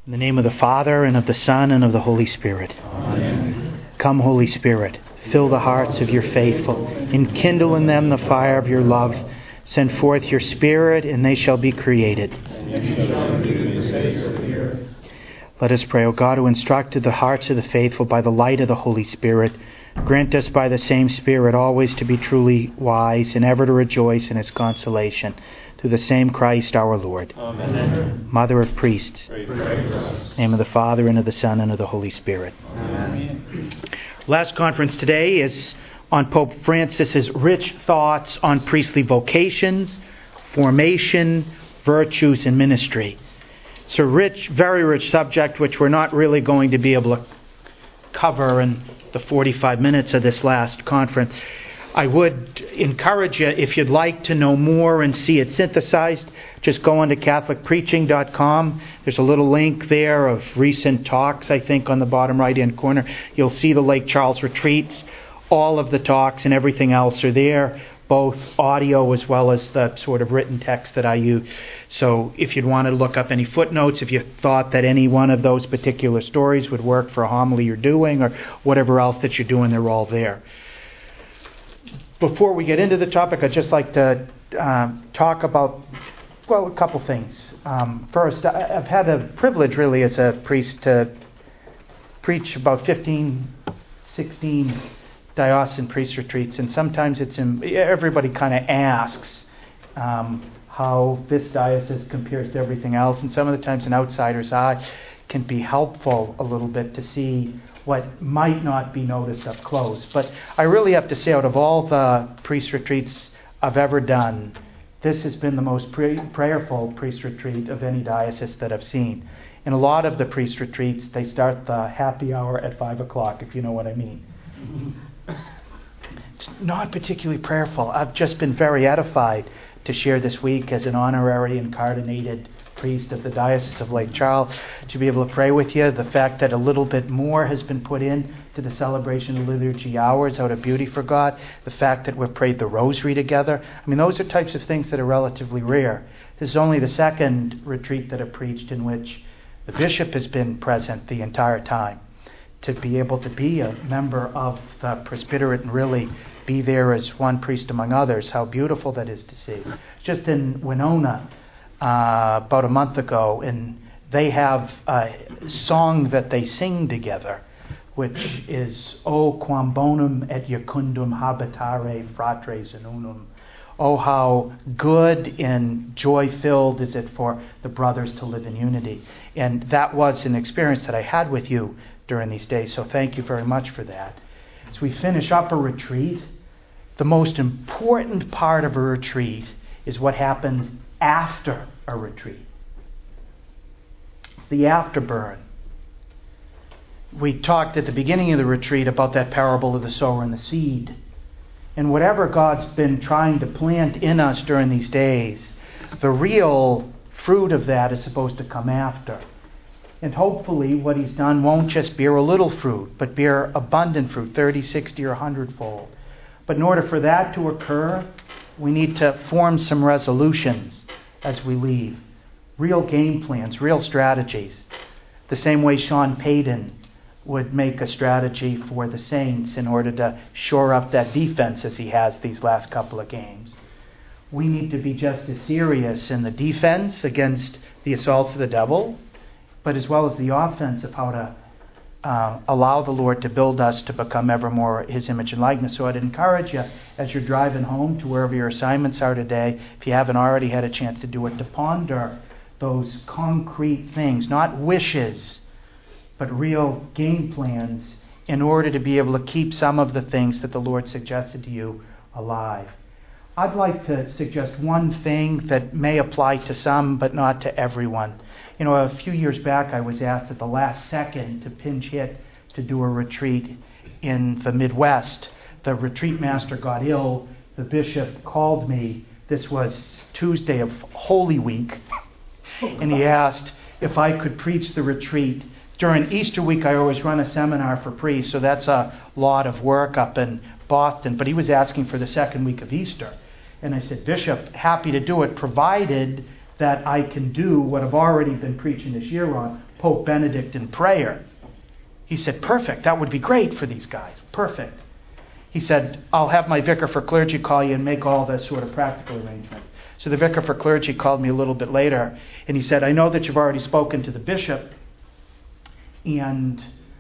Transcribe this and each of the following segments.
In the name of the Father, and of the Son, and of the Holy Spirit. Amen. Come, Holy Spirit, fill the hearts of your faithful, enkindle in them the fire of your love. Send forth your Spirit, and they shall be created. Let us pray. O God, who instructed the hearts of the faithful by the light of the Holy Spirit, grant us by the same Spirit always to be truly wise and ever to rejoice in His consolation. Through the same Christ our Lord. Amen. Mother of priests, Pray for us. in the name of the Father, and of the Son, and of the Holy Spirit. Amen. Last conference today is on Pope Francis's rich thoughts on priestly vocations, formation, virtues, and ministry. It's a rich, very rich subject which we're not really going to be able to cover in the 45 minutes of this last conference. I would encourage you, if you'd like to know more and see it synthesized, just go on to CatholicPreaching.com. There's a little link there of recent talks, I think, on the bottom right-hand corner. You'll see the Lake Charles retreats. All of the talks and everything else are there, both audio as well as the sort of written text that I use. So if you'd want to look up any footnotes, if you thought that any one of those particular stories would work for a homily you're doing or whatever else that you're doing, they're all there. Before we get into the topic, I'd just like to talk about, a couple things. First, I've had a privilege, really, as a priest to preach about 15, 16 diocesan priest retreats, and sometimes everybody kind of asks how this diocese compares to everything else, and some of the times an outsider's eye can be helpful a little bit to see what might not be noticed up close. But I really have to say, out of all the priest retreats I've ever done, this has been the most prayerful priest retreat of any diocese that I've seen. In a lot of the priest retreats, they start the happy hour at 5 o'clock, if you know what I mean. It's not particularly prayerful. I've just been very edified to share this week as an honorary incardinated priest of the Diocese of Lake Charles, to be able to pray with you. The fact that a little bit more has been put in to the celebration of liturgy hours out of beauty for God. The fact that we've prayed the rosary together. I mean, those are types of things that are relatively rare. This is only the second retreat that I've preached in which the bishop has been present the entire time. To be able to be a member of the presbyterate and really be there as one priest among others, how beautiful that is to see. Just in Winona, about a month ago, and they have a song that they sing together, which is O quam bonum et iucundum habitare fratres in unum. Oh, how good and joy-filled is it for the brothers to live in unity. And that was an experience that I had with you during these days, so thank you very much for that. As we finish up a retreat, the most important part of a retreat is what happens after a retreat. It's the afterburn. We talked at the beginning of the retreat about that parable of the sower and the seed. And whatever God's been trying to plant in us during these days, the real fruit of that is supposed to come after. And hopefully what He's done won't just bear a little fruit, but bear abundant fruit, 30, 60, or 100-fold. But in order for that to occur, we need to form some resolutions as we leave. Real game plans, real strategies. The same way Sean Payton would make a strategy for the Saints in order to shore up that defense as he has these last couple of games. We need to be just as serious in the defense against the assaults of the devil, but as well as the offense of how to allow the Lord to build us to become ever more His image and likeness. So I'd encourage you, as you're driving home to wherever your assignments are today, if you haven't already had a chance to do it, to ponder those concrete things, not wishes, but real game plans in order to be able to keep some of the things that the Lord suggested to you alive. I'd like to suggest one thing that may apply to some, but not to everyone. You know, a few years back, I was asked at the last second to pinch hit to do a retreat in the Midwest. The retreat master got ill. The bishop called me. This was Tuesday of Holy Week. And he asked if I could preach the retreat. During Easter week, I always run a seminar for priests, so that's a lot of work up in Boston. But he was asking for the second week of Easter. And I said, Bishop, happy to do it, provided that I can do what I've already been preaching this year on, Pope Benedict in prayer. He said, perfect, that would be great for these guys, perfect. He said, I'll have my vicar for clergy call you and make all the sort of practical arrangements. So the vicar for clergy called me a little bit later, and he said, I know that you've already spoken to the bishop, and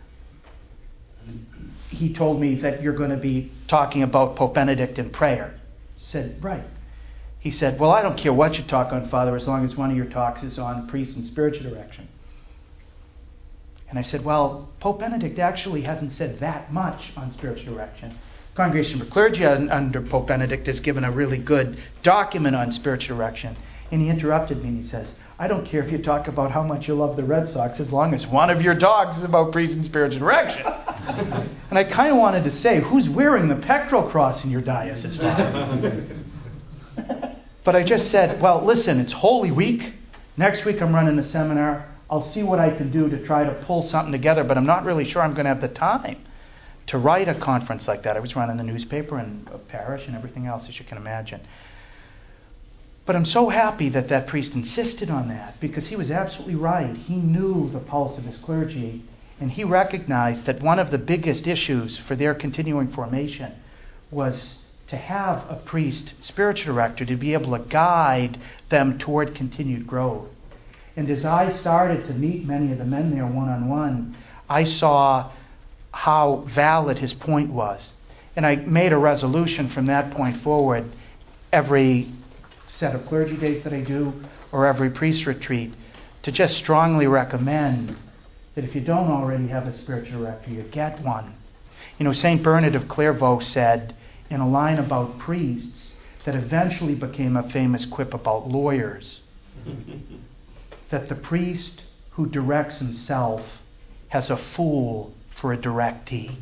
he told me that you're going to be talking about Pope Benedict in prayer. I said, right. He said, well, I don't care what you talk on, Father, as long as one of your talks is on priests and spiritual direction. And I said, well, Pope Benedict actually hasn't said that much on spiritual direction. Congregation for Clergy under Pope Benedict has given a really good document on spiritual direction. And he interrupted me and he says, I don't care if you talk about how much you love the Red Sox as long as one of your talks is about priests and spiritual direction. And I kind of wanted to say, who's wearing the pectoral cross in your diocese, Father? But I just said, well, listen, it's Holy Week. Next week I'm running a seminar. I'll see what I can do to try to pull something together, but I'm not really sure I'm going to have the time to write a conference like that. I was running the newspaper and a parish and everything else, as you can imagine. But I'm so happy that that priest insisted on that, because he was absolutely right. He knew the pulse of his clergy, and he recognized that one of the biggest issues for their continuing formation was to have a priest, spiritual director, to be able to guide them toward continued growth. And as I started to meet many of the men there one-on-one, I saw how valid his point was. And I made a resolution from that point forward, every set of clergy days that I do, or every priest retreat, to just strongly recommend that if you don't already have a spiritual director, you get one. You know, St. Bernard of Clairvaux said in a line about priests that eventually became a famous quip about lawyers, that the priest who directs himself has a fool for a directee.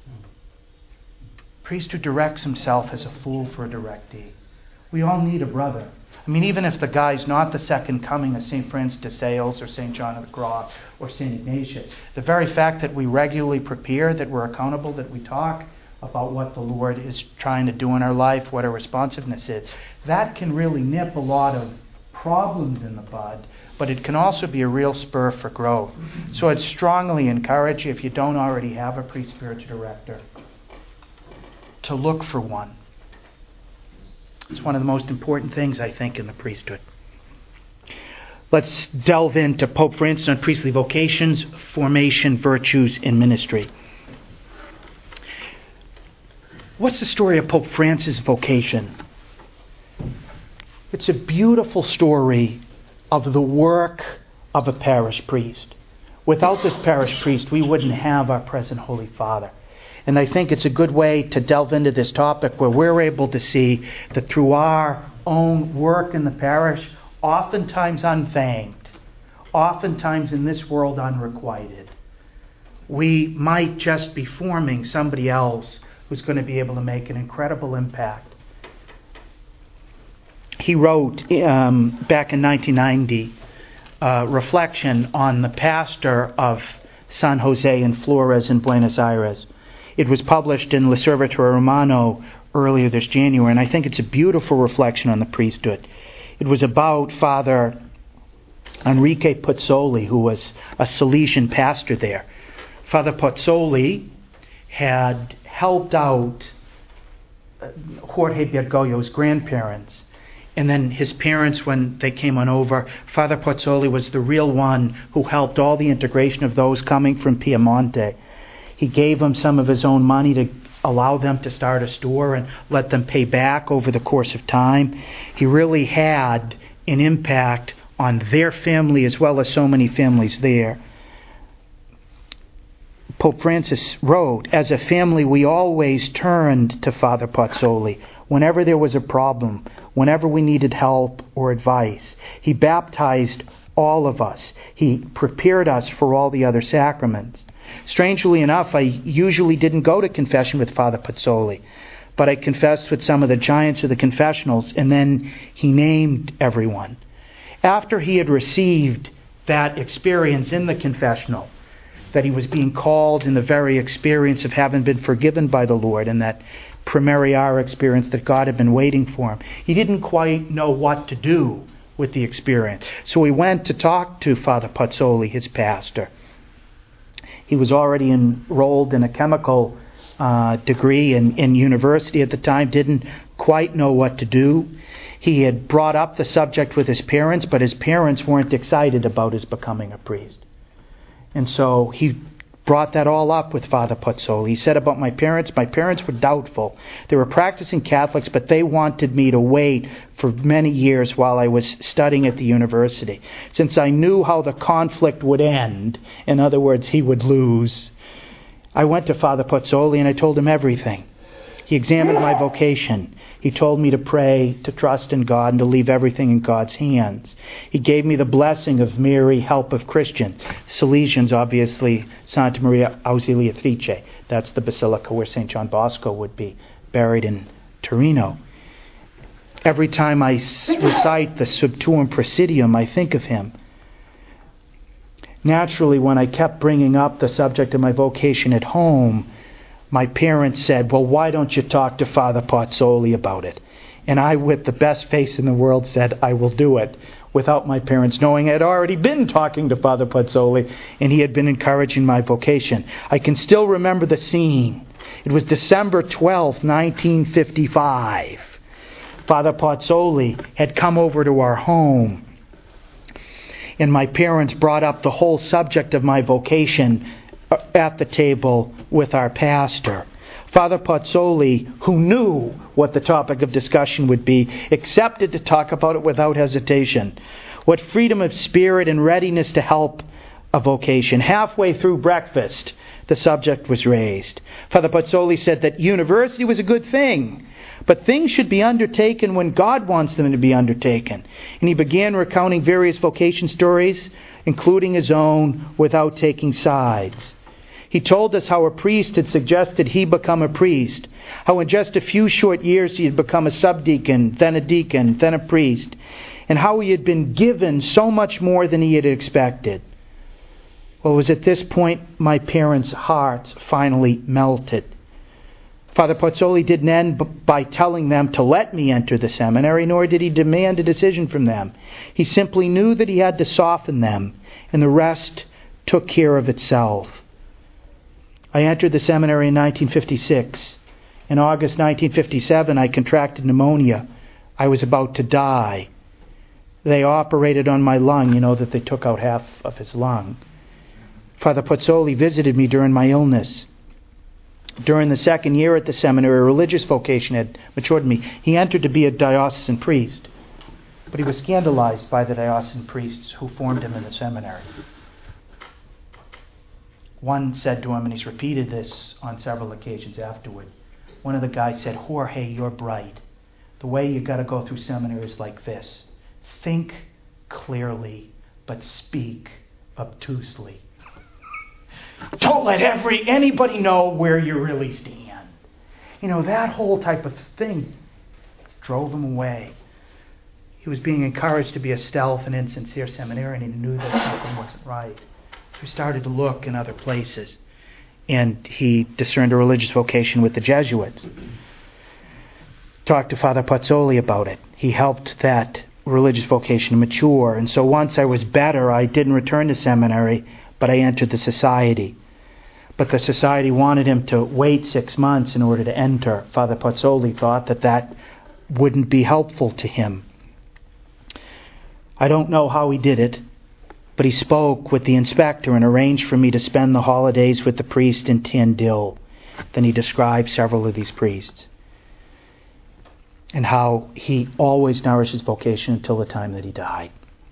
Priest who directs himself has a fool for a directee. We all need a brother. I mean, even if the guy's not the second coming of St. Francis de Sales or St. John of the Cross or St. Ignatius, the very fact that we regularly prepare, that we're accountable, that we talk about what the Lord is trying to do in our life, what our responsiveness is, that can really nip a lot of problems in the bud, but it can also be a real spur for growth. So I'd strongly encourage you, if you don't already have a priest spiritual director, to look for one. It's one of the most important things, I think, in the priesthood. Let's delve into Pope Francis on priestly vocations, formation, virtues, and ministry. What's the story of Pope Francis' vocation? It's a beautiful story of the work of a parish priest. Without this parish priest, we wouldn't have our present Holy Father. And I think it's a good way to delve into this topic where we're able to see that through our own work in the parish, oftentimes unthanked, oftentimes in this world unrequited, we might just be forming somebody else who's going to be able to make an incredible impact. He wrote back in 1990 reflection on the pastor of San Jose and Flores in Buenos Aires. It was published in L'Osservatore Romano earlier this January, and I think it's a beautiful reflection on the priesthood. It was about Father Enrique Pozzoli, who was a Salesian pastor there. Father Pozzoli had helped out Jorge Bergoglio's grandparents. And then his parents, when they came on over, Father Pozzoli was the real one who helped all the integration of those coming from Piemonte. He gave them some of his own money to allow them to start a store and let them pay back over the course of time. He really had an impact on their family as well as so many families there. Pope Francis wrote, as a family we always turned to Father Pozzoli whenever there was a problem, whenever we needed help or advice. He baptized all of us. He prepared us for all the other sacraments. Strangely enough, I usually didn't go to confession with Father Pozzoli, but I confessed with some of the giants of the confessionals, and then he named everyone. After he had received that experience in the confessional, that he was being called in the very experience of having been forgiven by the Lord, and that primariar experience that God had been waiting for him, he didn't quite know what to do with the experience. So we went to talk to Father Pozzoli, his pastor. He was already enrolled in a chemical degree in university at the time, didn't quite know what to do. He had brought up the subject with his parents, but his parents weren't excited about his becoming a priest. And so he brought that all up with Father Pozzoli. He said about my parents were doubtful. They were practicing Catholics, but they wanted me to wait for many years while I was studying at the university. Since I knew how the conflict would end, in other words, he would lose, I went to Father Pozzoli and I told him everything. He examined my vocation. He told me to pray, to trust in God, and to leave everything in God's hands. He gave me the blessing of Mary, help of Christians. Salesians, obviously, Santa Maria Ausiliatrice. That's the basilica where St. John Bosco would be buried in Torino. Every time I recite the Sub Tuum Presidium, I think of him. Naturally, when I kept bringing up the subject of my vocation at home, my parents said, well, why don't you talk to Father Pozzoli about it? And I, with the best face in the world, said, I will do it, without my parents knowing I had already been talking to Father Pozzoli, and he had been encouraging my vocation. I can still remember the scene. It was December 12th, 1955. Father Pozzoli had come over to our home, and my parents brought up the whole subject of my vocation at the table with our pastor. Father Pozzoli, who knew what the topic of discussion would be, accepted to talk about it without hesitation. What freedom of spirit and readiness to help a vocation. Halfway through breakfast, the subject was raised. Father Pozzoli said that university was a good thing, but things should be undertaken when God wants them to be undertaken. And he began recounting various vocation stories, including his own, without taking sides. He told us how a priest had suggested he become a priest, how in just a few short years he had become a subdeacon, then a deacon, then a priest, and how he had been given so much more than he had expected. Well, it was at this point my parents' hearts finally melted. Father Pozzoli didn't end by telling them to let me enter the seminary, nor did he demand a decision from them. He simply knew that he had to soften them, and the rest took care of itself. I entered the seminary in 1956. In August 1957, I contracted pneumonia. I was about to die. They operated on my lung, that they took out half of his lung. Father Pozzoli visited me during my illness. During the second year at the seminary, a religious vocation had matured in me. He entered to be a diocesan priest, but he was scandalized by the diocesan priests who formed him in the seminary. One said to him, and he's repeated this on several occasions afterward, one of the guys said, Jorge, you're bright. The way you got to go through seminary is like this. Think clearly, but speak obtusely. Don't let anybody know where you really stand. That whole type of thing drove him away. He was being encouraged to be a stealth and insincere seminarian, and he knew that something wasn't right. So he started to look in other places, and he discerned a religious vocation with the Jesuits. Talked to Father Pozzoli about it. He helped that religious vocation mature, and so once I was better, I didn't return to seminary, but I entered the society. But the society wanted him to wait 6 months in order to enter. Father Pozzoli thought that wouldn't be helpful to him. I don't know how he did it, but he spoke with the inspector and arranged for me to spend the holidays with the priest in Tandil. Then he described several of these priests and how he always nourished his vocation until the time that he died.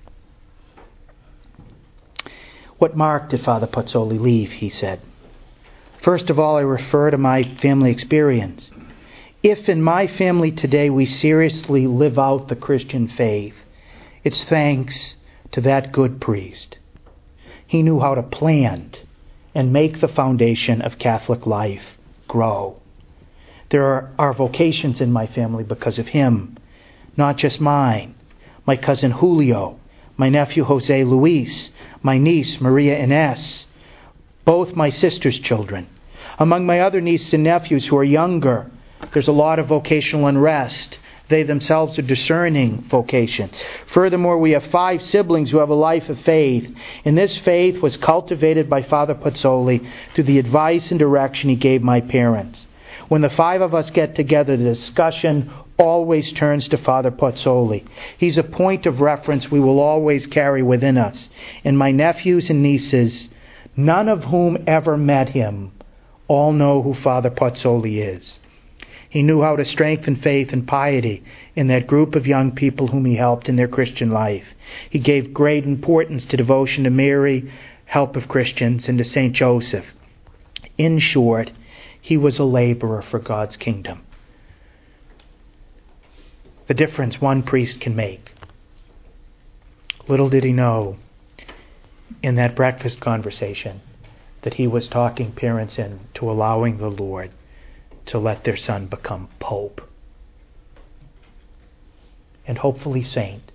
What mark did Father Pozzoli leave, he said. First of all, I refer to my family experience. If in my family today we seriously live out the Christian faith, it's thanks to that good priest. He knew how to plant and make the foundation of Catholic life grow. There are vocations in my family because of him, not just mine. My cousin Julio, my nephew Jose Luis, my niece Maria Ines, both my sister's children. Among my other nieces and nephews who are younger, there's a lot of vocational unrest They themselves are discerning vocations. Furthermore, we have 5 siblings who have a life of faith, and this faith was cultivated by Father Pozzoli through the advice and direction he gave my parents. When the 5 of us get together, the discussion always turns to Father Pozzoli. He's a point of reference we will always carry within us. And my nephews and nieces, none of whom ever met him, all know who Father Pozzoli is. He knew how to strengthen faith and piety in that group of young people whom he helped in their Christian life. He gave great importance to devotion to Mary, help of Christians, and to St. Joseph. In short, he was a laborer for God's kingdom. The difference one priest can make. Little did he know in that breakfast conversation that he was talking parents into allowing the Lord to let their son become Pope. And hopefully saint.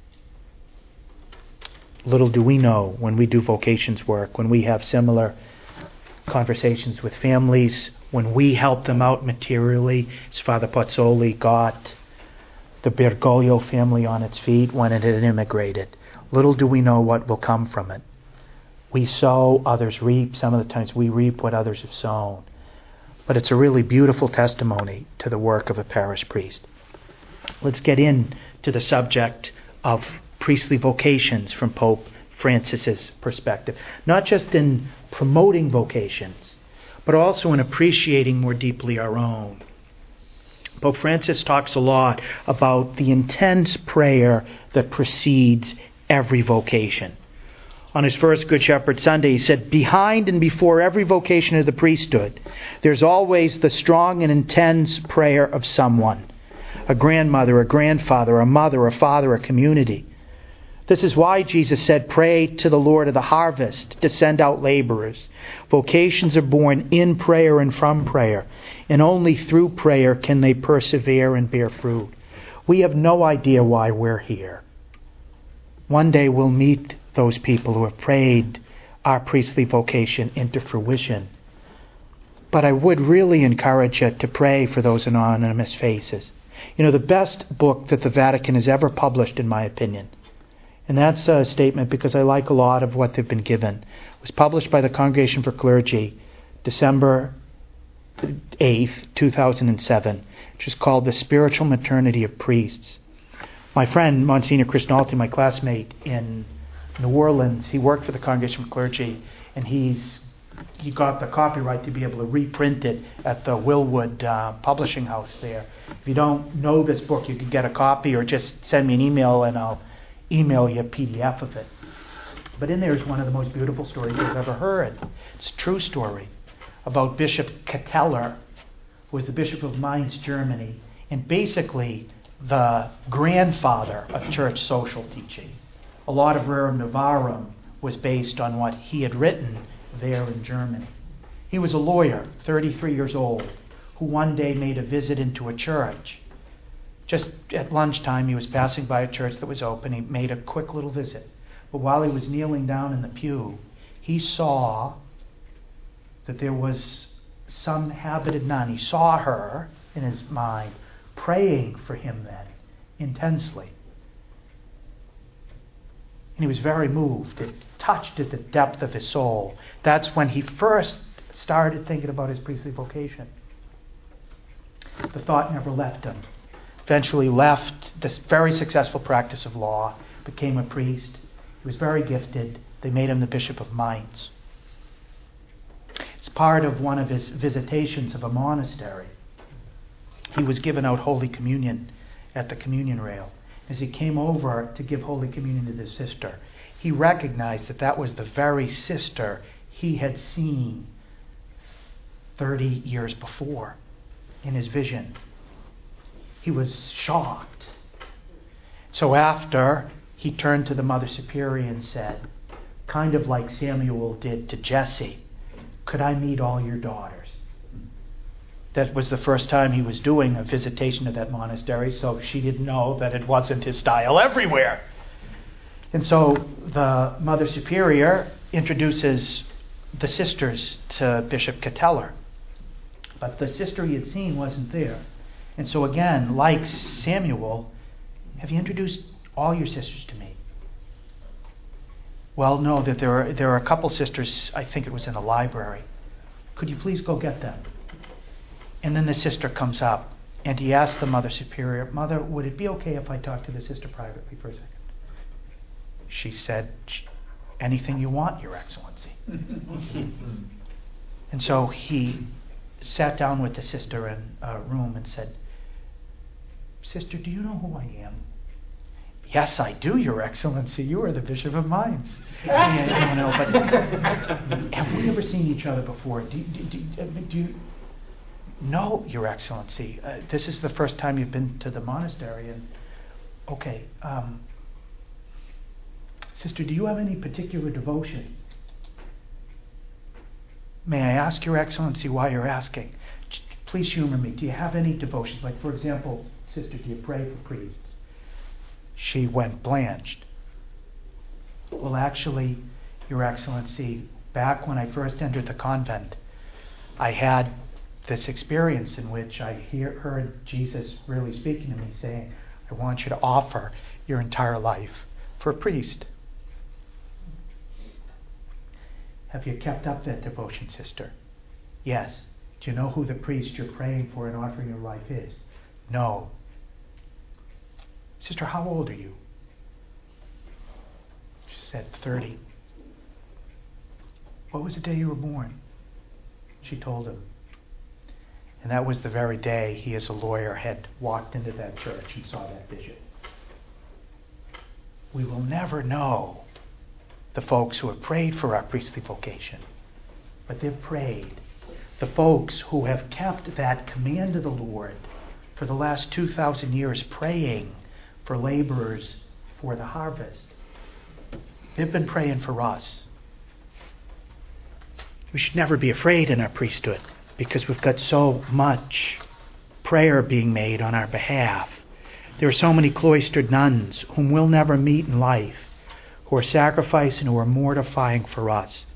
Little do we know when we do vocations work, when we have similar conversations with families, when we help them out materially, as Father Pozzoli got the Bergoglio family on its feet when it had immigrated. Little do we know what will come from it. We sow, others reap. Some of the times we reap what others have sown. But it's a really beautiful testimony to the work of a parish priest. Let's get into the subject of priestly vocations from Pope Francis's perspective. Not just in promoting vocations, but also in appreciating more deeply our own. Pope Francis talks a lot about the intense prayer that precedes every vocation. On his first Good Shepherd Sunday, he said, behind and before every vocation of the priesthood, there's always the strong and intense prayer of someone. A grandmother, a grandfather, a mother, a father, a community. This is why Jesus said, pray to the Lord of the harvest to send out laborers. Vocations are born in prayer and from prayer, and only through prayer can they persevere and bear fruit. We have no idea why we're here. One day we'll meet those people who have prayed our priestly vocation into fruition. But I would really encourage you to pray for those anonymous faces. You know, the best book that the Vatican has ever published, in my opinion, and that's a statement because I like a lot of what they've been given, was published by the Congregation for Clergy, December 8th, 2007, which is called The Spiritual Maternity of Priests. My friend, Monsignor Cristinalti, my classmate in New Orleans, he worked for the Congregation for Clergy, and he got the copyright to be able to reprint it at the Willwood publishing house there. If you don't know this book, you can get a copy or just send me an email and I'll email you a PDF of it. But in there is one of the most beautiful stories I've ever heard. It's a true story about Bishop Ketteler, who was the Bishop of Mainz, Germany, and basically the grandfather of church social teaching. A lot of Rerum Novarum was based on what he had written there in Germany. He was a lawyer, 33 years old, who one day made a visit into a church. Just at lunchtime, he was passing by a church that was open. He made a quick little visit. But while he was kneeling down in the pew, he saw that there was some habited nun. He saw her in his mind, praying for him then, intensely. And he was very moved. It touched at the depth of his soul. That's when he first started thinking about his priestly vocation. The thought never left him. Eventually left this very successful practice of law, became a priest. He was very gifted. They made him the Bishop of Mainz. It's part of one of his visitations of a monastery. He was given out Holy Communion at the communion rail. As he came over to give Holy Communion to this sister, he recognized that that was the very sister he had seen 30 years before in his vision. He was shocked. So after, he turned to the Mother Superior and said, kind of like Samuel did to Jesse, could I meet all your daughters? That was the first time he was doing a visitation of that monastery, so she didn't know that it wasn't his style everywhere. And so the Mother Superior introduces the sisters to Bishop Ketteler. But the sister he had seen wasn't there. And so again, like Samuel, have you introduced all your sisters to me? Well, no, that there are a couple sisters, I think it was in the library. Could you please go get them? And then the sister comes up, and he asks the Mother Superior, Mother, would it be okay if I talk to the sister privately for a second? She said, anything you want, Your Excellency. And so he sat down with the sister in a room and said, Sister, do you know who I am? Yes, I do, Your Excellency. You are the Bishop of Mainz. But have we ever seen each other before? Do you? No, Your Excellency. This is the first time you've been to the monastery. And okay, Sister, do you have any particular devotion? May I ask, Your Excellency, why you're asking? Please humor me. Do you have any devotions? Like, for example, Sister, do you pray for priests? She went blanched. Well, actually, Your Excellency, back when I first entered the convent, I had this experience in which I heard Jesus really speaking to me, saying, I want you to offer your entire life for a priest. Have you kept up that devotion, Sister? Yes. Do you know who the priest you're praying for and offering your life is? No. Sister, how old are you? She said 30. What was the day you were born? She told him. And that was the very day he, as a lawyer, had walked into that church and saw that vision. We will never know the folks who have prayed for our priestly vocation, but they've prayed. The folks who have kept that command of the Lord for the last 2,000 years, praying for laborers for the harvest. They've been praying for us. We should never be afraid in our priesthood because we've got so much prayer being made on our behalf. There are so many cloistered nuns whom we'll never meet in life, who are sacrificing, who are mortifying for us.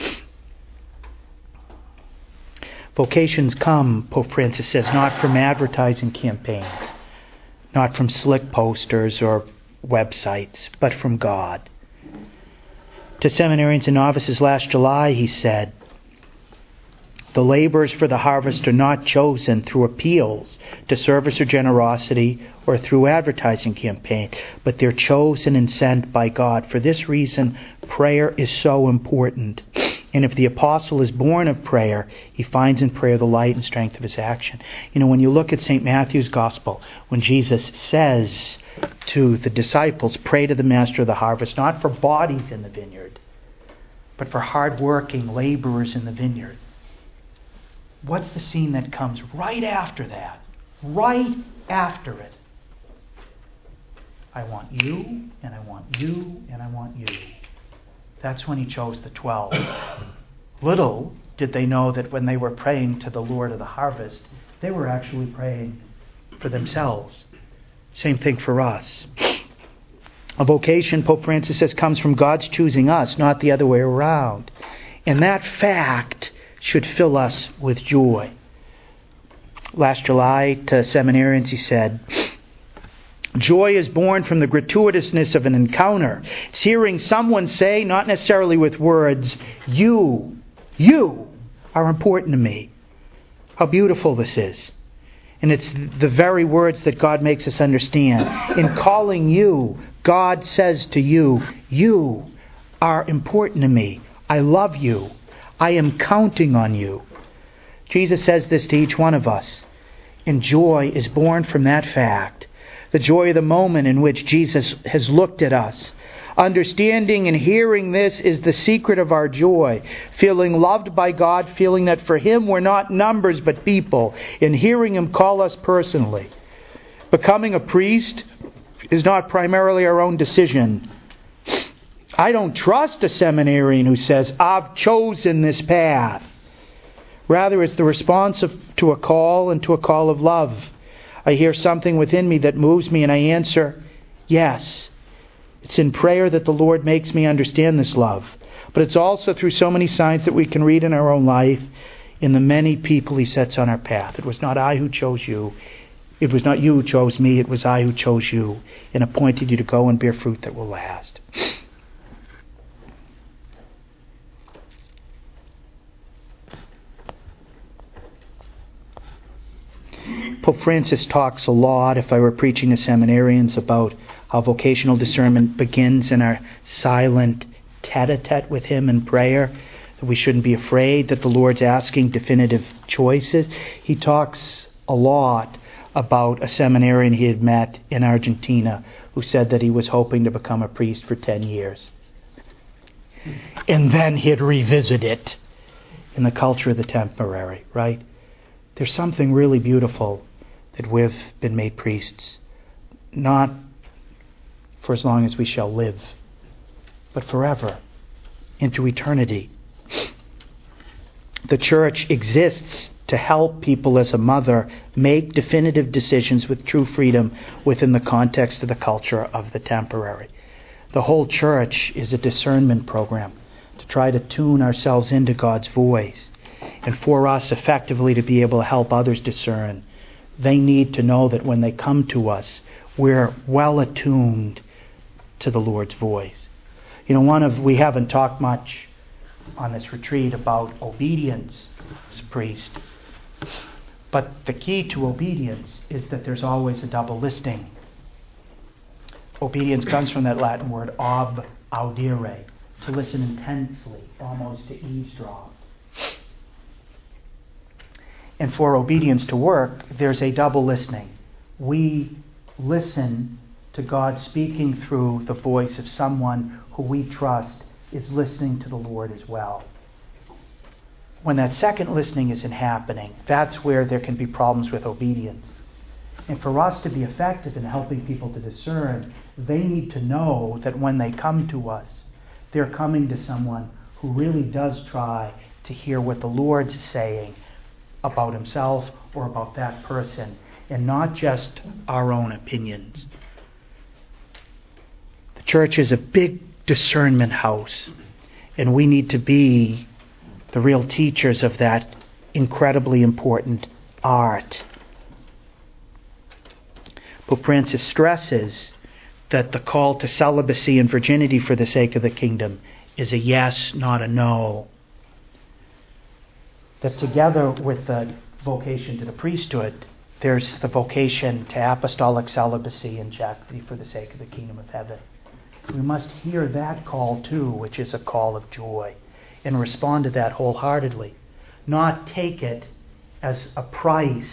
Vocations come, Pope Francis says, not from advertising campaigns, not from slick posters or websites, but from God. To seminarians and novices last July, he said, the laborers for the harvest are not chosen through appeals to service or generosity or through advertising campaigns, but they're chosen and sent by God. For this reason, prayer is so important. And if the apostle is born of prayer, he finds in prayer the light and strength of his action. You know, when you look at St. Matthew's Gospel, when Jesus says to the disciples, pray to the master of the harvest, not for bodies in the vineyard, but for hard-working laborers in the vineyard. What's the scene that comes right after that? Right after it. I want you, and I want you, and I want you. That's when he chose the 12. Little did they know that when they were praying to the Lord of the harvest, they were actually praying for themselves. Same thing for us. A vocation, Pope Francis says, comes from God's choosing us, not the other way around. And that fact should fill us with joy. Last July to seminarians he said, joy is born from the gratuitousness of an encounter. It's hearing someone say, not necessarily with words, you are important to me. How beautiful this is. And it's the very words that God makes us understand. In calling you, God says to you, you are important to me. I love you. I am counting on you. Jesus says this to each one of us. And joy is born from that fact. The joy of the moment in which Jesus has looked at us. Understanding and hearing this is the secret of our joy. Feeling loved by God, feeling that for Him we're not numbers but people. And hearing Him call us personally. Becoming a priest is not primarily our own decision. I don't trust a seminarian who says, I've chosen this path. Rather, it's the response to a call and to a call of love. I hear something within me that moves me and I answer, yes. It's in prayer that the Lord makes me understand this love. But it's also through so many signs that we can read in our own life, in the many people He sets on our path. It was not I who chose you. It was not you who chose me, it was I who chose you and appointed you to go and bear fruit that will last. Pope Francis talks a lot, if I were preaching to seminarians, about how vocational discernment begins in our silent tete-a-tete with Him in prayer, that we shouldn't be afraid that the Lord's asking definitive choices. He talks a lot about a seminarian he had met in Argentina who said that he was hoping to become a priest for 10 years. And then he'd revisit it in the culture of the temporary, right? There's something really beautiful that we've been made priests, not for as long as we shall live, but forever, into eternity. The church exists to help people as a mother make definitive decisions with true freedom within the context of the culture of the temporary. The whole church is a discernment program to try to tune ourselves into God's voice. And for us effectively to be able to help others discern, they need to know that when they come to us, we're well attuned to the Lord's voice. You know, we haven't talked much on this retreat about obedience as a priest. But the key to obedience is that there's always a double listening. Obedience comes from that Latin word ob audire, to listen intensely, almost to eavesdrop. And for obedience to work, there's a double listening. We listen to God speaking through the voice of someone who we trust is listening to the Lord as well. When that second listening isn't happening, that's where there can be problems with obedience. And for us to be effective in helping people to discern, they need to know that when they come to us, they're coming to someone who really does try to hear what the Lord's saying about Himself or about that person, and not just our own opinions. The church is a big discernment house, and we need to be the real teachers of that incredibly important art. Pope Francis stresses that the call to celibacy and virginity for the sake of the kingdom is a yes, not a no. That together with the vocation to the priesthood, there's the vocation to apostolic celibacy and chastity for the sake of the kingdom of heaven. We must hear that call too, which is a call of joy, and respond to that wholeheartedly. Not take it as a price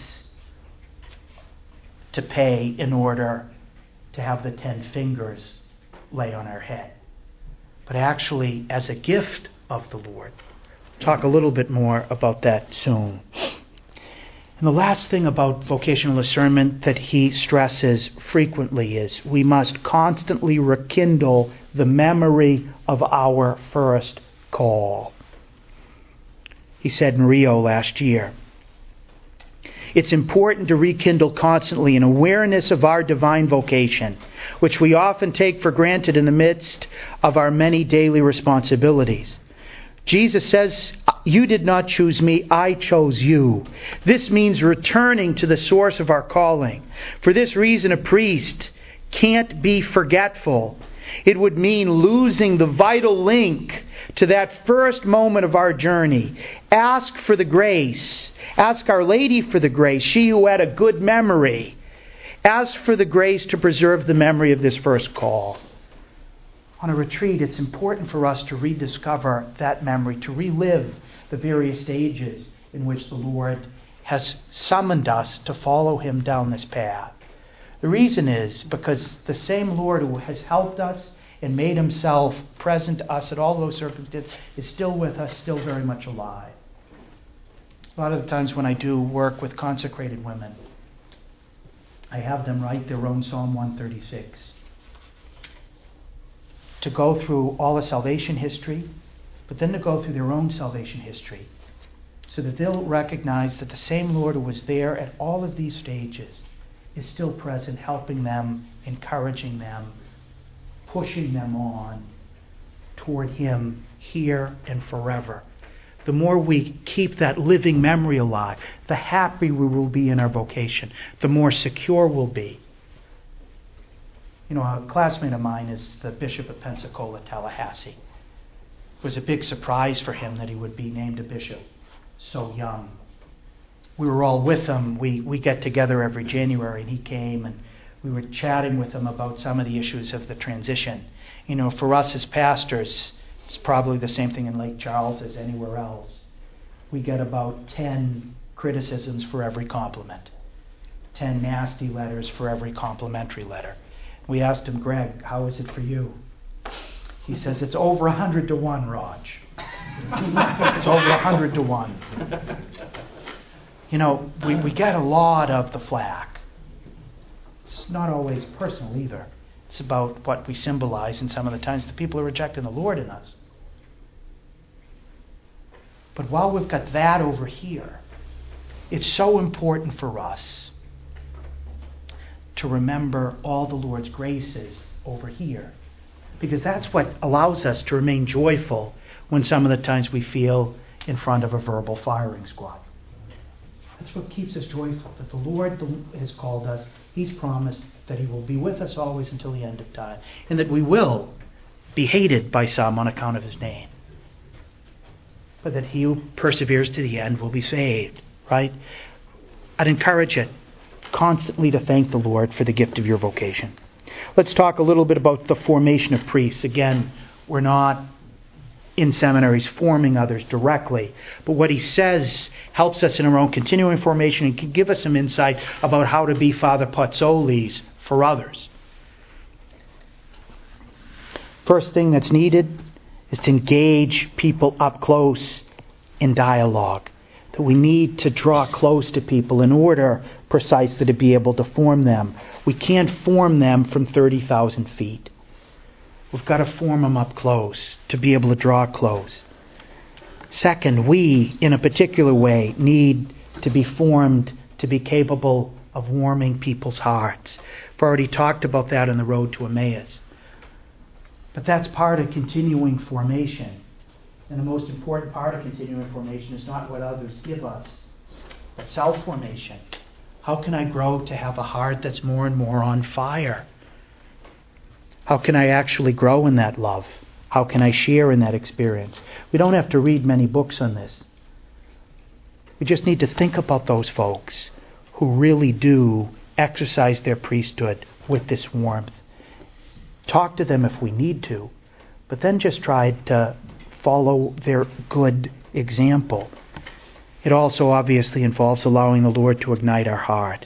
to pay in order to have the 10 fingers lay on our head, but actually as a gift of the Lord. Talk a little bit more about that soon. And the last thing about vocational discernment that he stresses frequently is we must constantly rekindle the memory of our first call. He said in Rio last year, it's important to rekindle constantly an awareness of our divine vocation, which we often take for granted in the midst of our many daily responsibilities. Jesus says, you did not choose me, I chose you. This means returning to the source of our calling. For this reason, a priest can't be forgetful. It would mean losing the vital link to that first moment of our journey. Ask for the grace. Ask Our Lady for the grace, she who had a good memory. Ask for the grace to preserve the memory of this first call. On a retreat, it's important for us to rediscover that memory, to relive the various stages in which the Lord has summoned us to follow Him down this path. The reason is because the same Lord who has helped us and made Himself present to us at all those circumstances is still with us, still very much alive. A lot of the times when I do work with consecrated women, I have them write their own Psalm 136. To go through all the salvation history, but then to go through their own salvation history, so that they'll recognize that the same Lord who was there at all of these stages is still present, helping them, encouraging them, pushing them on toward Him here and forever. the more we keep that living memory alive, the happier we will be in our vocation, the more secure we'll be. You know, a classmate of mine is the Bishop of Pensacola, Tallahassee. It was a big surprise for him that he would be named a bishop so young. We were all with him. We get together every January, and he came, and we were chatting with him about some of the issues of the transition. You know, for us as pastors, it's probably the same thing in Lake Charles as anywhere else. We get about 10 criticisms for every compliment, 10 nasty letters for every complimentary letter. We asked him, Greg, how is it for you? He says, it's over 100 to 1, Raj. It's over 100 to 1. You know, we get a lot of the flack. It's not always personal either. It's about what we symbolize, and some of the times the people are rejecting the Lord in us. But while we've got that over here, it's so important for us to remember all the Lord's graces over here. Because that's what allows us to remain joyful when some of the times we feel in front of a verbal firing squad. That's what keeps us joyful, that the Lord has called us. He's promised that He will be with us always until the end of time, and that we will be hated by some on account of His name. But that he who perseveres to the end will be saved, right? I'd encourage you constantly to thank the Lord for the gift of your vocation. Let's talk a little bit about the formation of priests. Again, we're not in seminaries forming others directly, but what he says helps us in our own continuing formation and can give us some insight about how to be Father Pozzolis for others. First thing that's needed is to engage people up close in dialogue. That we need to draw close to people in order precisely to be able to form them. We can't form them from 30,000 feet. We've got to form them up close to be able to draw close. Second, we, in a particular way, need to be formed to be capable of warming people's hearts. We've already talked about that on the road to Emmaus. But that's part of continuing formation. And the most important part of continuing formation is not what others give us, but self-formation. How can I grow to have a heart that's more and more on fire? How can I actually grow in that love? How can I share in that experience? We don't have to read many books on this. We just need to think about those folks who really do exercise their priesthood with this warmth. Talk to them if we need to, but then just try to follow their good example. It also obviously involves allowing the Lord to ignite our heart.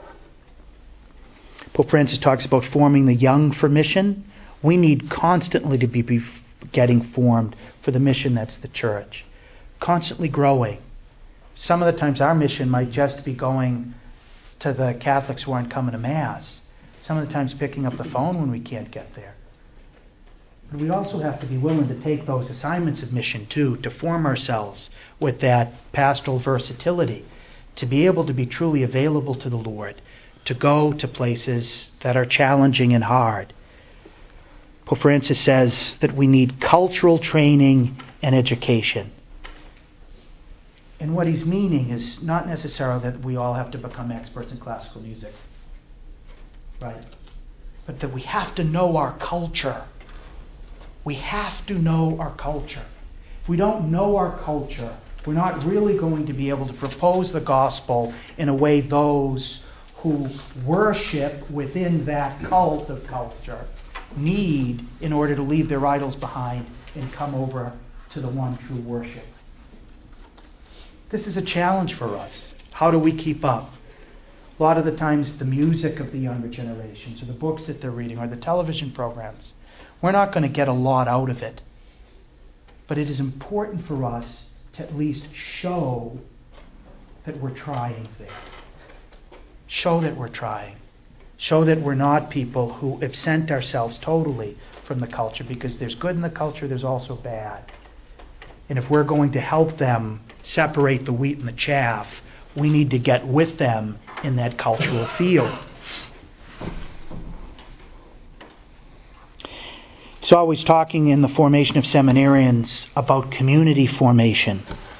Pope Francis talks about forming the young for mission. We need constantly to be getting formed for the mission that's the church. Constantly growing. Some of the times our mission might just be going to the Catholics who aren't coming to Mass. Some of the times picking up the phone when we can't get there. But we also have to be willing to take those assignments of mission too, to form ourselves with that pastoral versatility, to be able to be truly available to the Lord, to go to places that are challenging and hard. Pope Francis says that we need cultural training and education. And what he's meaning is not necessarily that we all have to become experts in classical music. Right? But that we have to know our culture. We have to know our culture. If we don't know our culture, we're not really going to be able to propose the gospel in a way those who worship within that cult of culture need in order to leave their idols behind and come over to the one true worship. This is a challenge for us. How do we keep up? A lot of the times the music of the younger generations or the books that they're reading or the television programs, we're not going to get a lot out of it. But it is important for us to at least show that we're trying there. Show that we're trying. Show that we're not people who absent ourselves totally from the culture, because there's good in the culture, there's also bad. And if we're going to help them separate the wheat and the chaff, we need to get with them in that cultural field. He's always talking in the formation of seminarians about community formation.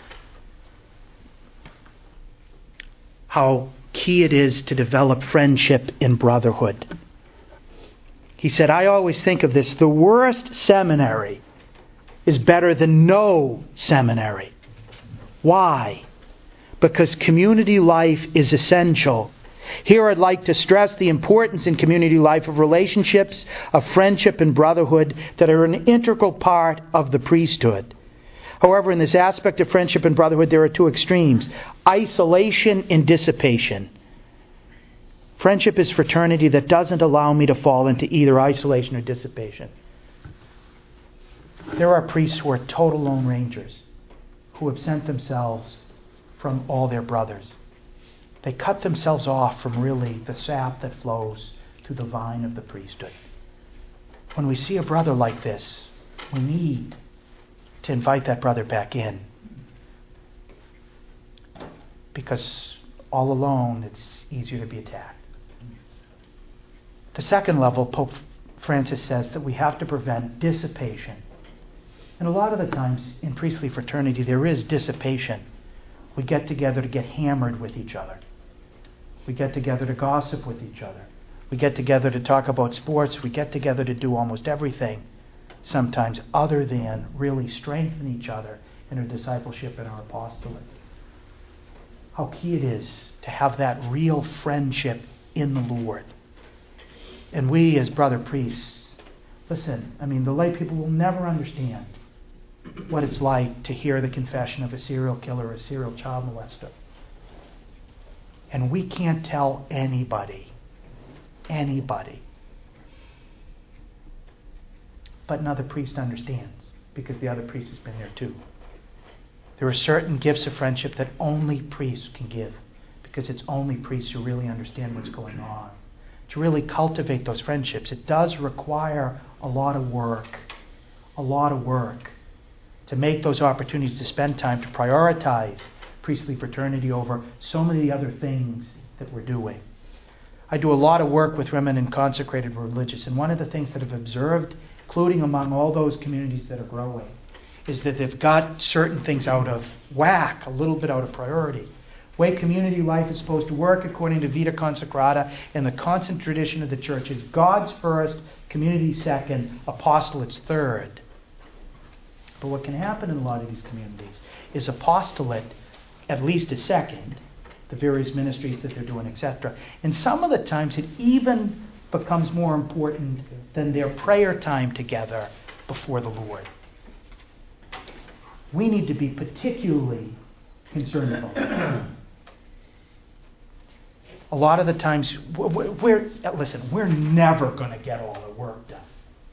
how key it is to develop friendship in brotherhood. He said, I always think of this, the worst seminary is better than no seminary. Why? Because community life is essential. Here I'd like to stress the importance in community life of relationships, of friendship and brotherhood that are an integral part of the priesthood. However, in this aspect of friendship and brotherhood, there are two extremes: isolation and dissipation. Friendship is fraternity that doesn't allow me to fall into either isolation or dissipation. There are priests who are total lone rangers, who absent themselves from all their brothers. They cut themselves off from really the sap that flows through the vine of the priesthood. When we see a brother like this, we need to invite that brother back in. Because all alone, it's easier to be attacked. The second level, Pope Francis says that we have to prevent dissipation. And a lot of the times in priestly fraternity, there is dissipation. We get together to get hammered with each other. We get together to gossip with each other. We get together to talk about sports. We get together to do almost everything, sometimes other than really strengthen each other in our discipleship and our apostolate. How key it is to have that real friendship in the Lord. And we as brother priests, listen, the lay people will never understand what it's like to hear the confession of a serial killer or a serial child molester. And we can't tell anybody. But another priest understands, because the other priest has been there too. There are certain gifts of friendship that only priests can give, because it's only priests who really understand what's going on. To really cultivate those friendships, it does require a lot of work. To make those opportunities to spend time, to prioritize priestly fraternity over so many other things that we're doing. I do a lot of work with women in consecrated religious, and one of the things that I've observed, including among all those communities that are growing, is that they've got certain things out of whack, a little bit out of priority. The way community life is supposed to work according to Vita Consecrata and the constant tradition of the church is God's first, community second, apostolate's third. But what can happen in a lot of these communities is apostolate at least is second, the various ministries that they're doing, etc. And some of the times it even becomes more important than their prayer time together before the Lord. We need to be particularly concerned about that. A lot of the times, we're never going to get all the work done.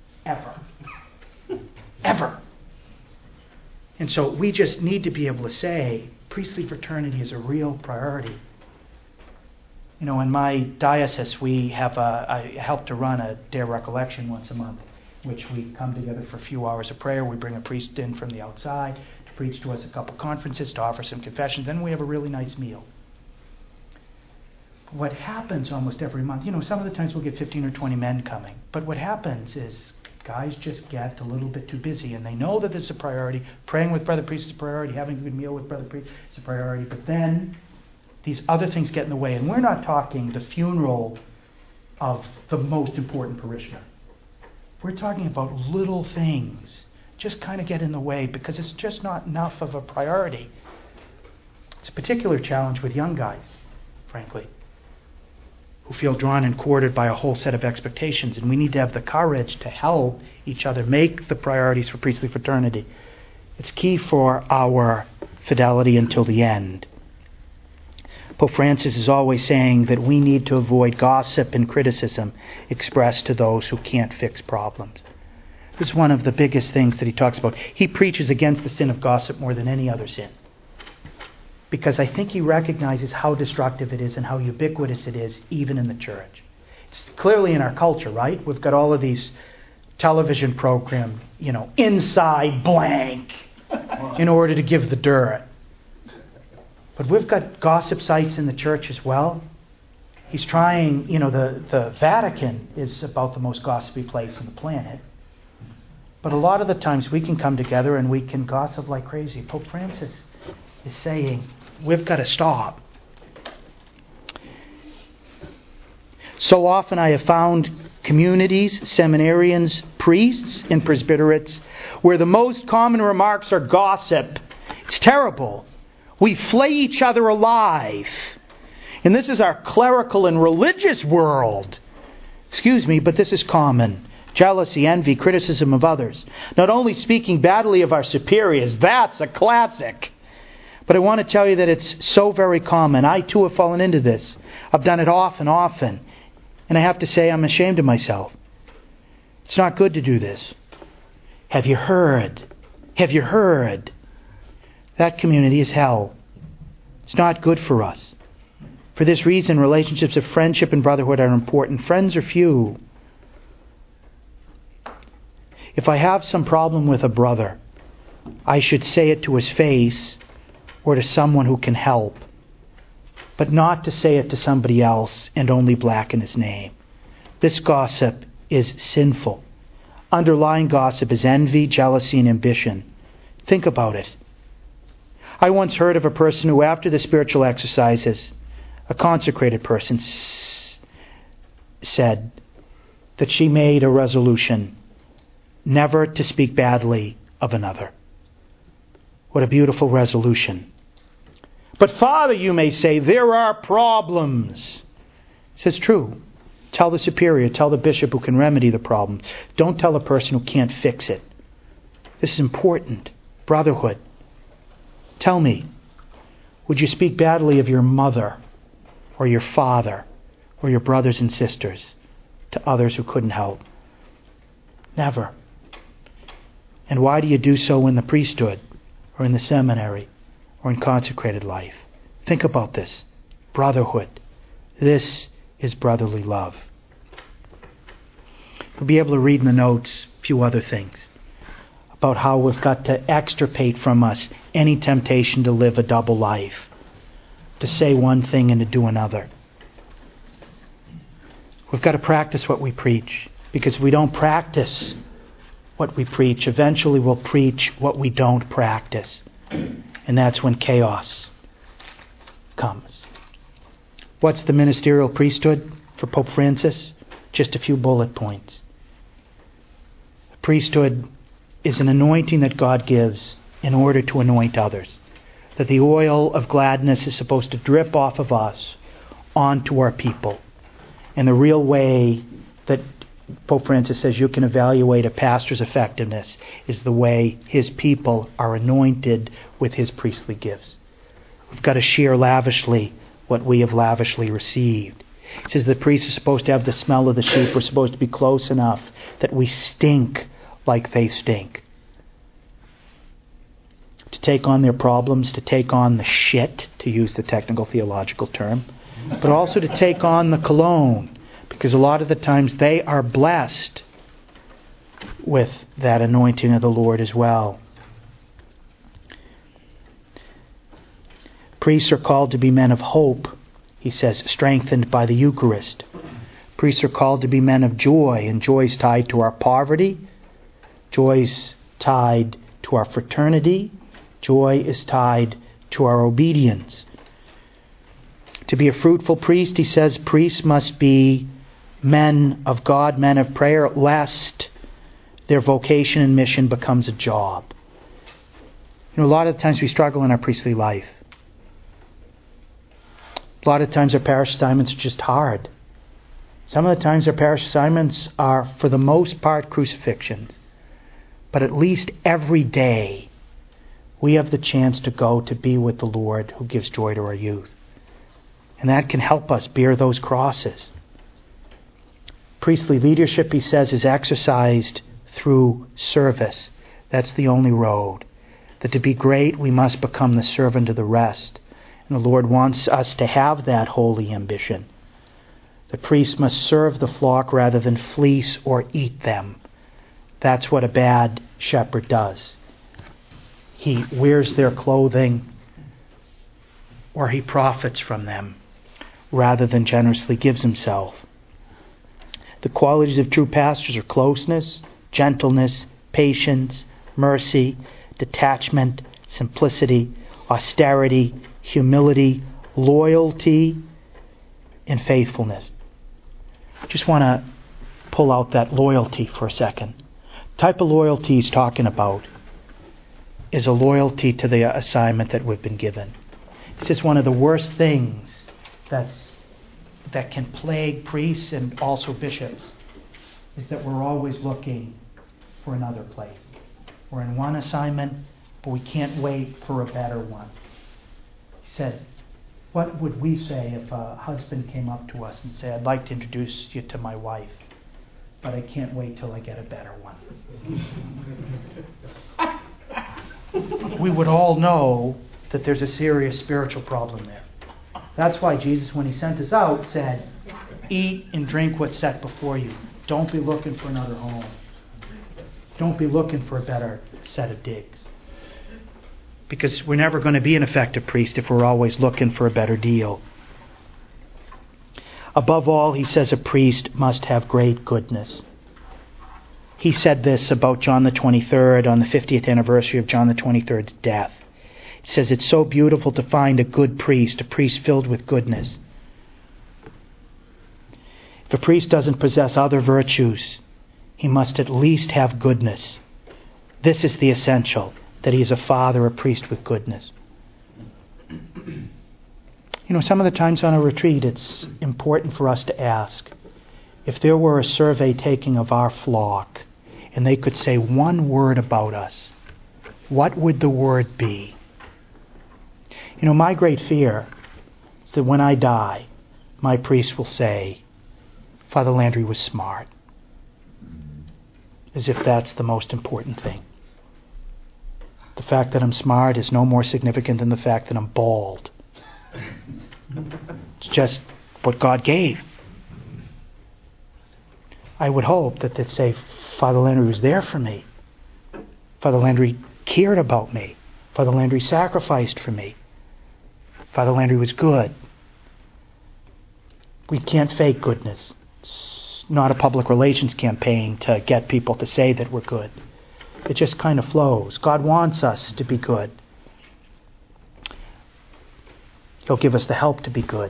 Ever. And so we just need to be able to say, priestly fraternity is a real priority. In my diocese, I help to run a Dare Recollection once a month, which we come together for a few hours of prayer. We bring a priest in from the outside to preach to us a couple conferences, to offer some confessions. Then we have a really nice meal. What happens almost every month, some of the times we'll get 15 or 20 men coming. But what happens is guys just get a little bit too busy, and they know that this is a priority. Praying with brother priest is a priority. Having a good meal with brother priest is a priority. But then these other things get in the way. And we're not talking the funeral of the most important parishioner. We're talking about little things just kind of get in the way because it's just not enough of a priority. It's a particular challenge with young guys, frankly, who feel drawn and quartered by a whole set of expectations. And we need to have the courage to help each other make the priorities for priestly fraternity. It's key for our fidelity until the end. Pope Francis is always saying that we need to avoid gossip and criticism expressed to those who can't fix problems. This is one of the biggest things that he talks about. He preaches against the sin of gossip more than any other sin, because I think he recognizes how destructive it is and how ubiquitous it is, even in the church. It's clearly in our culture, right? We've got all of these television programs, inside blank, in order to give the dirt. But we've got gossip sites in the church as well. He's trying, the Vatican is about the most gossipy place on the planet. But a lot of the times we can come together and we can gossip like crazy. Pope Francis is saying, we've got to stop. So often I have found communities, seminarians, priests, and presbyterates where the most common remarks are gossip. It's terrible. We flay each other alive. And this is our clerical and religious world. Excuse me, but this is common. Jealousy, envy, criticism of others. Not only speaking badly of our superiors, that's a classic. But I want to tell you that it's so very common. I too have fallen into this. I've done it often. And I have to say I'm ashamed of myself. It's not good to do this. Have you heard? Have you heard? That community is hell. It's not good for us. For this reason, relationships of friendship and brotherhood are important. Friends are few. If I have some problem with a brother, I should say it to his face or to someone who can help, but not to say it to somebody else and only blacken his name. This gossip is sinful. Underlying gossip is envy, jealousy, and ambition. Think about it. I once heard of a person who, after the spiritual exercises, a consecrated person, said that she made a resolution never to speak badly of another. What a beautiful resolution. But Father, you may say, there are problems. He says, true. Tell the superior, tell the bishop who can remedy the problem. Don't tell a person who can't fix it. This is important. Brotherhood. Tell me, would you speak badly of your mother or your father or your brothers and sisters to others who couldn't help? Never. And why do you do so in the priesthood or in the seminary or in consecrated life? Think about this. Brotherhood. This is brotherly love. We'll be able to read in the notes a few other things about how we've got to extirpate from us any temptation to live a double life, to say one thing and to do another. We've got to practice what we preach, because if we don't practice what we preach, eventually we'll preach what we don't practice. And that's when chaos comes. What's the ministerial priesthood for Pope Francis? Just a few bullet points. The priesthood is an anointing that God gives in order to anoint others. That the oil of gladness is supposed to drip off of us onto our people. And the real way that Pope Francis says you can evaluate a pastor's effectiveness is the way his people are anointed with his priestly gifts. We've got to share lavishly what we have lavishly received. It says the priest is supposed to have the smell of the sheep. We're supposed to be close enough that we stink like they stink. To take on their problems, to take on the shit, to use the technical theological term, but also to take on the cologne. Because a lot of the times they are blessed with that anointing of the Lord as well. Priests are called to be men of hope, he says, strengthened by the Eucharist. Priests are called to be men of joy, and joy is tied to our poverty. Joy is tied to our fraternity. Joy is tied to our obedience. To be a fruitful priest, he says, priests must be men of God, men of prayer, lest their vocation and mission becomes a job. You know, a lot of times we struggle in our priestly life. A lot of times our parish assignments are just hard. Some of the times our parish assignments are, for the most part, crucifixions. But at least every day we have the chance to go to be with the Lord who gives joy to our youth. And that can help us bear those crosses. Priestly leadership, he says, is exercised through service. That's the only road. That to be great, we must become the servant of the rest. And the Lord wants us to have that holy ambition. The priest must serve the flock rather than fleece or eat them. That's what a bad shepherd does. He wears their clothing, or he profits from them, rather than generously gives himself. The qualities of true pastors are closeness, gentleness, patience, mercy, detachment, simplicity, austerity, humility, loyalty, and faithfulness. Just want to pull out that loyalty for a second. The type of loyalty he's talking about is a loyalty to the assignment that we've been given. It's just one of the worst things that can plague priests and also bishops, is that we're always looking for another place. We're in one assignment, but we can't wait for a better one. He said, what would we say if a husband came up to us and said, I'd like to introduce you to my wife, but I can't wait till I get a better one? We would all know that there's a serious spiritual problem there. That's why Jesus, when he sent us out, said, eat and drink what's set before you. Don't be looking for another home. Don't be looking for a better set of digs. Because we're never going to be an effective priest if we're always looking for a better deal. Above all, he says a priest must have great goodness. He said this about John the 23rd on the 50th anniversary of John the 23rd's death. He says it's so beautiful to find a good priest, a priest filled with goodness. If a priest doesn't possess other virtues, he must at least have goodness. This is the essential, that he is a father, a priest with goodness. Some of the times on a retreat, it's important for us to ask, if there were a survey taking of our flock, and they could say one word about us, what would the word be? My great fear is that when I die, my priest will say, Father Landry was smart. As if that's the most important thing. The fact that I'm smart is no more significant than the fact that I'm bald. It's just what God gave. I would hope that they'd say, Father Landry was there for me. Father Landry cared about me. Father Landry sacrificed for me. Father Landry was good. We can't fake goodness. It's not a public relations campaign to get people to say that we're good. It just kind of flows. God wants us to be good. He'll give us the help to be good.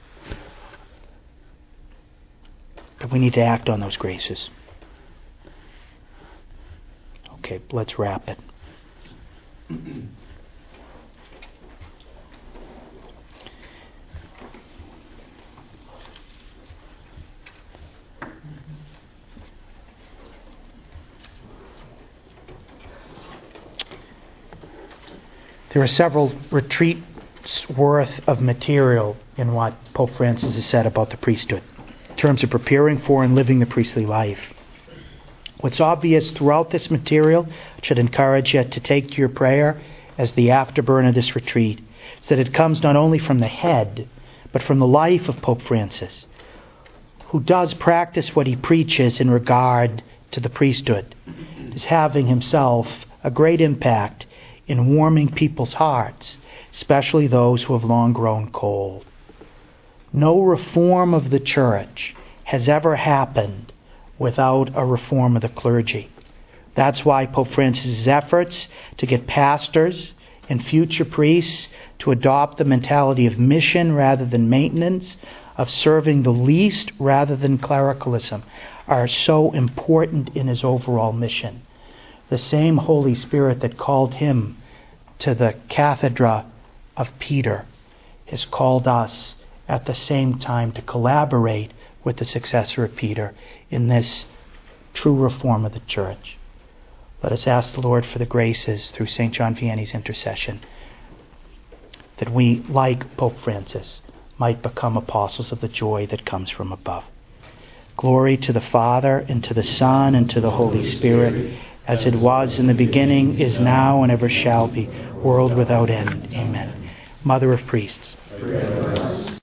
But we need to act on those graces. Okay, let's wrap it. There are several retreats worth of material in what Pope Francis has said about the priesthood, in terms of preparing for and living the priestly life. What's obvious throughout this material, should encourage you to take to your prayer as the afterburn of this retreat, is that it comes not only from the head, but from the life of Pope Francis, who does practice what he preaches in regard to the priesthood, is having himself a great impact in warming people's hearts, especially those who have long grown cold. No reform of the church has ever happened without a reform of the clergy. That's why Pope Francis' efforts to get pastors and future priests to adopt the mentality of mission rather than maintenance, of serving the least rather than clericalism, are so important in his overall mission. The same Holy Spirit that called him to the cathedra of Peter has called us at the same time to collaborate with the successor of Peter in this true reform of the church. Let us ask the Lord for the graces through St. John Vianney's intercession, that we, like Pope Francis, might become apostles of the joy that comes from above. Glory to the Father, and to the Son, and to the Holy Spirit, as it was in the beginning, is now, and ever shall be, world without end. Amen. Mother of Priests.